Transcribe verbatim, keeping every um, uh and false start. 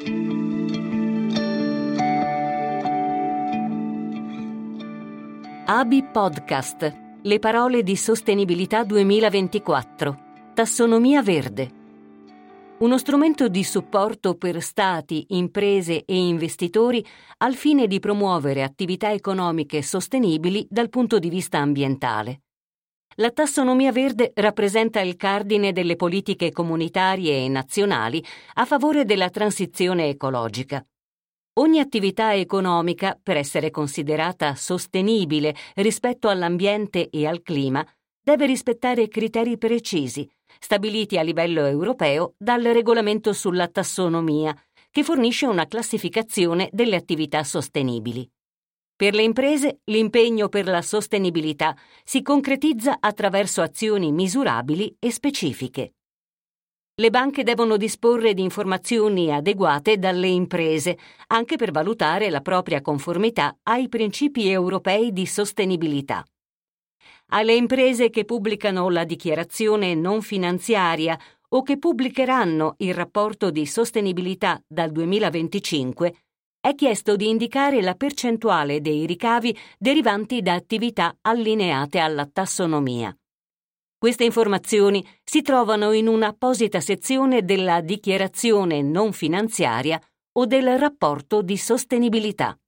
A B I Podcast. Le parole di Sostenibilità duemilaventiquattro. Tassonomia verde. Uno strumento di supporto per stati, imprese e investitori al fine di promuovere attività economiche sostenibili dal punto di vista ambientale. La tassonomia verde rappresenta il cardine delle politiche comunitarie e nazionali a favore della transizione ecologica. Ogni attività economica, per essere considerata sostenibile rispetto all'ambiente e al clima, deve rispettare criteri precisi, stabiliti a livello europeo dal regolamento sulla tassonomia, che fornisce una classificazione delle attività sostenibili. Per le imprese, l'impegno per la sostenibilità si concretizza attraverso azioni misurabili e specifiche. Le banche devono disporre di informazioni adeguate dalle imprese, anche per valutare la propria conformità ai principi europei di sostenibilità. Alle imprese che pubblicano la dichiarazione non finanziaria o che pubblicheranno il rapporto di sostenibilità dal duemilaventicinque, è chiesto di indicare la percentuale dei ricavi derivanti da attività allineate alla tassonomia. Queste informazioni si trovano in un'apposita sezione della dichiarazione non finanziaria o del rapporto di sostenibilità.